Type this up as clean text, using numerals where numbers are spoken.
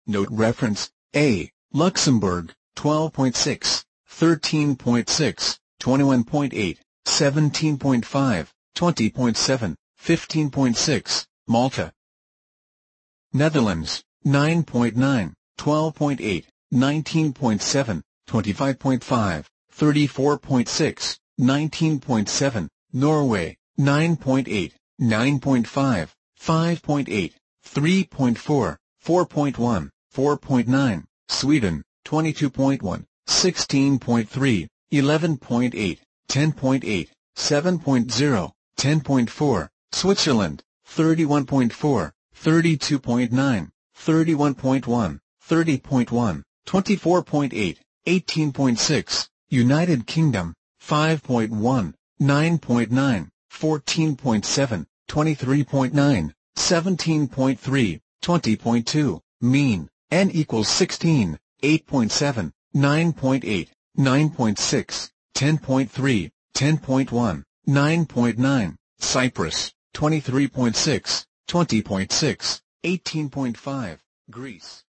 Note reference, A. Luxembourg, 12.6, 13.6, 21.8, 17.5, 20.7, 15.6, Malta. Netherlands, 9.9, 12.8, 19.7, 25.5, 34.6, 19.7, Norway, 9.8, 9.5, 5.8, 3.4, 4.1, 4.9, Sweden, 22.1, 16.3, 11.8, 10.8, 7.0, 10.4, Switzerland, 31.4, 32.9, 31.1, 30.1, 24.8, 18.6, United Kingdom, 5.1, 9.9, 14.7, 23.9, 17.3, 20.2, mean, n equals 16, 8.7, 9.8, 9.6, 10.3, 10.1, 9.9, Cyprus, 23.6, 20.6, 18.5, Greece.